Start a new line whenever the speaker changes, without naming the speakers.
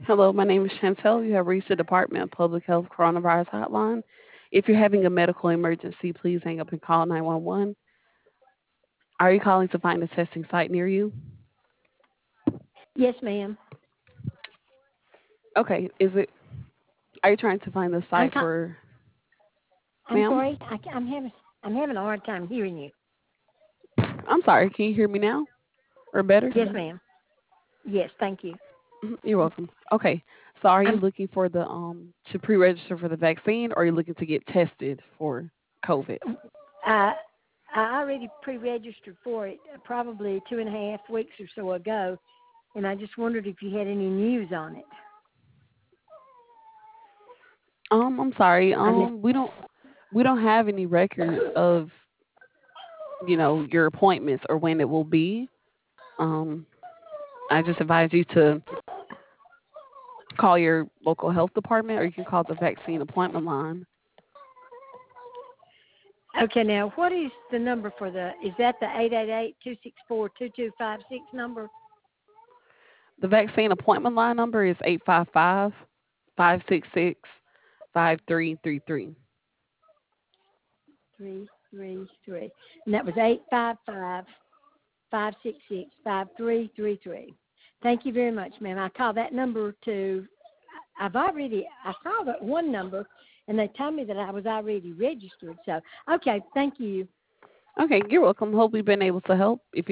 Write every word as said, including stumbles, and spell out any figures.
Hello, my name is Chantel. You have reached the Department of Public Health Coronavirus Hotline. If you're having a medical emergency, please hang up and call nine one one. Are you calling to find a testing site near you?
Yes, ma'am.
Okay, is it, are you trying to find the
I'm
site
ca-
for,
I'm
ma'am?
sorry. I, am having I'm having a hard time hearing you.
I'm sorry, can you hear me now or better?
Yes, ma'am. Yes, thank you.
Mhm, you're welcome. Okay, so are you
I'm
looking for the, um, to pre-register for the vaccine, or are you looking to get tested for COVID?
uh, I already pre-registered for it uh, probably two and a half weeks or so ago, and I just wondered if you had any news on it.
Um, I'm sorry,
I mean,
um, we don't, we don't have any record of, you know, your appointments or when it will be. Um, I just advise you to call your local health department, or you can call the vaccine appointment line.
okay, now what is the number for the? Is that the eight eight eight two six four two two five six number?
The vaccine appointment line number is eight five five, five six six, five three three three.
Three three three, and that was eight five five five six six five three three three. Thank you very much, ma'am. I call that number to. I've already. I saw that one number, and they told me that I was already registered. So, okay, thank you.
Okay, you're welcome. Hope we've been able to help. If